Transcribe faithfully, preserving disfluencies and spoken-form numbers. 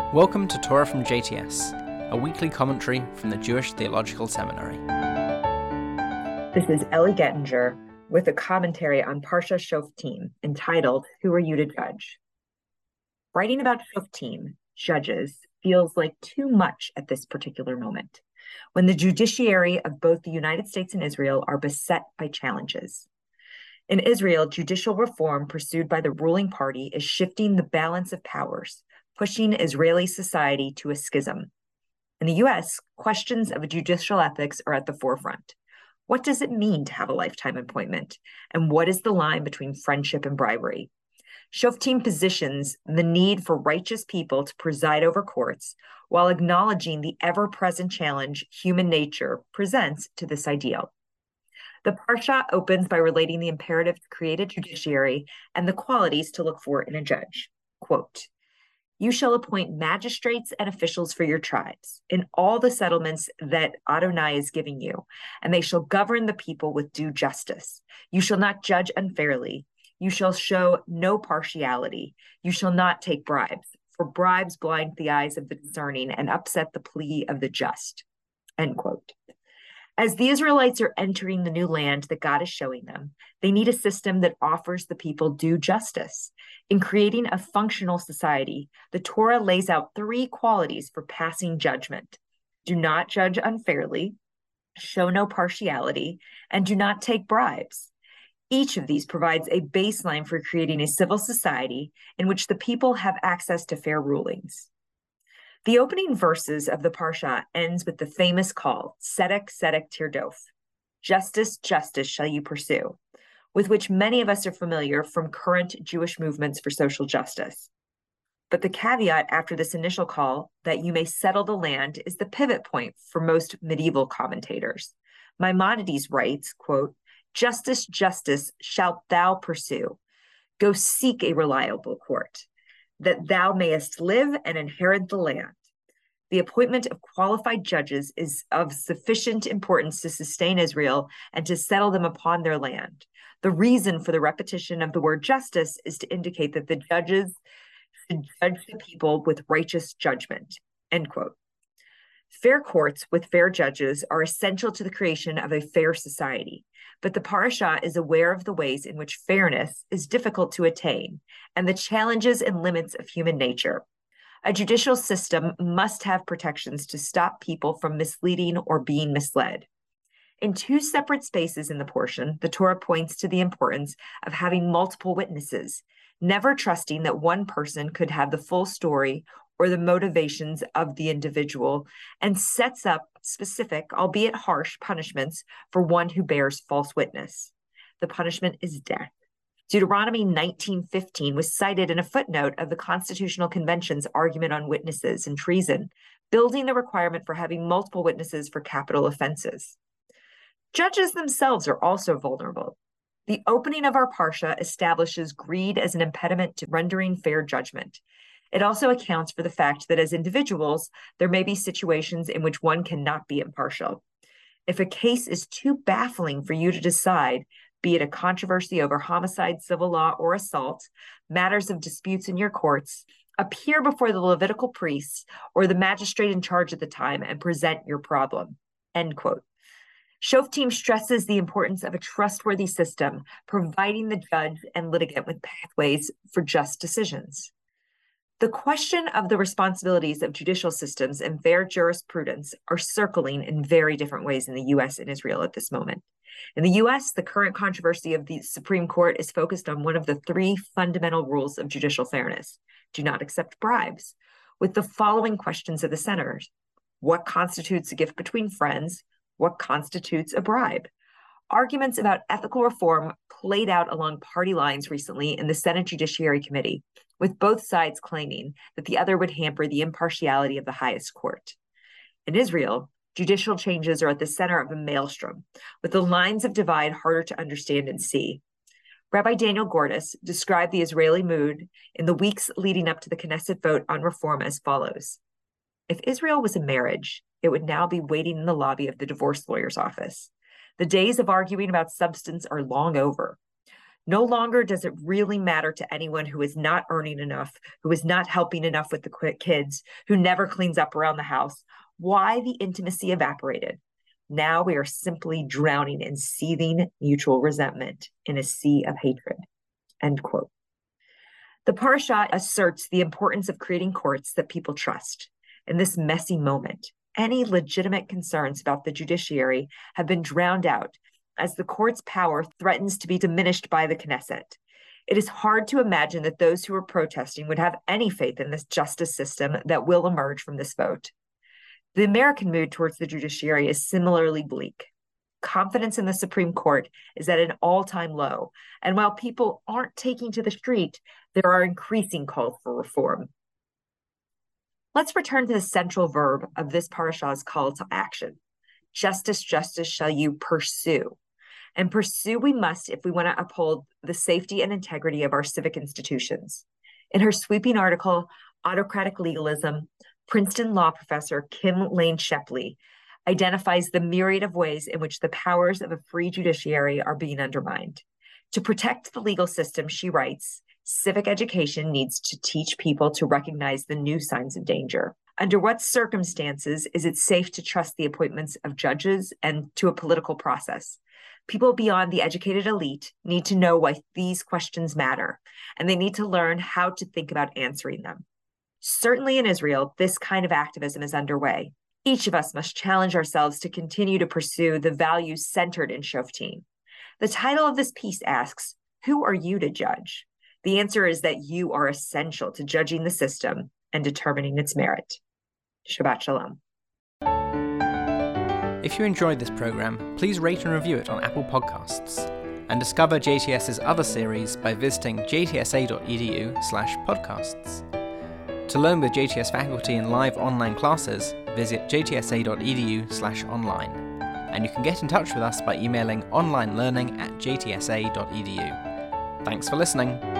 Welcome to Torah from J T S, a weekly commentary from the Jewish Theological Seminary. This is Ellie Gettinger with a commentary on Parsha Shoftim entitled, Who Are You to Judge? Writing about Shoftim, judges, feels like too much at this particular moment, when the judiciary of both the United States and Israel are beset by challenges. In Israel, judicial reform pursued by the ruling party is shifting the balance of powers, pushing Israeli society to a schism. In the U S, questions of judicial ethics are at the forefront. What does it mean to have a lifetime appointment? And what is the line between friendship and bribery? Shoftim positions the need for righteous people to preside over courts while acknowledging the ever-present challenge human nature presents to this ideal. The Parsha opens by relating the imperative to create a judiciary and the qualities to look for in a judge. Quote, "You shall appoint magistrates and officials for your tribes in all the settlements that Adonai is giving you, and they shall govern the people with due justice. You shall not judge unfairly. You shall show no partiality. You shall not take bribes, for bribes blind the eyes of the discerning and upset the plea of the just." End quote. As the Israelites are entering the new land that God is showing them, they need a system that offers the people due justice. In creating a functional society, the Torah lays out three qualities for passing judgment. Do not judge unfairly, show no partiality, and do not take bribes. Each of these provides a baseline for creating a civil society in which the people have access to fair rulings. The opening verses of the Parsha ends with the famous call, Tzedek, Tzedek Tirdof, justice, justice shall you pursue, with which many of us are familiar from current Jewish movements for social justice. But the caveat after this initial call, that you may settle the land, is the pivot point for most medieval commentators. Maimonides writes, quote, "Justice, justice shalt thou pursue. Go seek a reliable court, that thou mayest live and inherit the land. The appointment of qualified judges is of sufficient importance to sustain Israel and to settle them upon their land. The reason for the repetition of the word justice is to indicate that the judges should judge the people with righteous judgment." End quote. Fair courts with fair judges are essential to the creation of a fair society, but the Parsha is aware of the ways in which fairness is difficult to attain and the challenges and limits of human nature. A judicial system must have protections to stop people from misleading or being misled. In two separate spaces in the portion, the Torah points to the importance of having multiple witnesses, never trusting that one person could have the full story or the motivations of the individual, and sets up specific, albeit harsh, punishments for one who bears false witness. The punishment is death. Deuteronomy nineteen fifteen was cited in a footnote of the Constitutional Convention's argument on witnesses and treason, building the requirement for having multiple witnesses for capital offenses. Judges themselves are also vulnerable. The opening of our Parsha establishes greed as an impediment to rendering fair judgment. It also accounts for the fact that as individuals, there may be situations in which one cannot be impartial. If a case is too baffling for you to decide, be it a controversy over homicide, civil law, or assault, matters of disputes in your courts, appear before the Levitical priests or the magistrate in charge at the time and present your problem. End quote. Shoftim stresses the importance of a trustworthy system, providing the judge and litigant with pathways for just decisions. The question of the responsibilities of judicial systems and fair jurisprudence are circling in very different ways in the U S and Israel at this moment. In the U S, the current controversy of the Supreme Court is focused on one of the three fundamental rules of judicial fairness: do not accept bribes, with the following questions at the center. What constitutes a gift between friends? What constitutes a bribe? Arguments about ethical reform played out along party lines recently in the Senate Judiciary Committee, with both sides claiming that the other would hamper the impartiality of the highest court. In Israel, judicial changes are at the center of a maelstrom, with the lines of divide harder to understand and see. Rabbi Daniel Gordis described the Israeli mood in the weeks leading up to the Knesset vote on reform as follows: "If Israel was a marriage, it would now be waiting in the lobby of the divorce lawyer's office. The days of arguing about substance are long over. No longer does it really matter to anyone who is not earning enough, who is not helping enough with the kids, who never cleans up around the house, why the intimacy evaporated. Now we are simply drowning in seething mutual resentment in a sea of hatred. End quote. The Parsha asserts the importance of creating courts that people trust. In this messy moment, any legitimate concerns about the judiciary have been drowned out as the court's power threatens to be diminished by the Knesset. It is hard to imagine that those who are protesting would have any faith in this justice system that will emerge from this vote. The American mood towards the judiciary is similarly bleak. Confidence in the Supreme Court is at an all-time low, and while people aren't taking to the street, there are increasing calls for reform. Let's return to the central verb of this parasha's call to action. Justice, justice shall you pursue. And pursue we must if we want to uphold the safety and integrity of our civic institutions. In her sweeping article, Autocratic Legalism, Princeton law professor Kim Lane Shepley identifies the myriad of ways in which the powers of a free judiciary are being undermined. To protect the legal system, she writes, civic education needs to teach people to recognize the new signs of danger. Under what circumstances is it safe to trust the appointments of judges and to a political process? People beyond the educated elite need to know why these questions matter, and they need to learn how to think about answering them. Certainly in Israel, this kind of activism is underway. Each of us must challenge ourselves to continue to pursue the values centered in Shoftim. The title of this piece asks, who are you to judge? The answer is that you are essential to judging the system and determining its merit. Shabbat Shalom. If you enjoyed this program, please rate and review it on Apple Podcasts, and discover JTS's other series by visiting jtsa.edu slash podcasts. To learn with J T S faculty in live online classes, visit jtsa.edu slash online, and you can get in touch with us by emailing onlinelearning at jtsa.edu. Thanks for listening.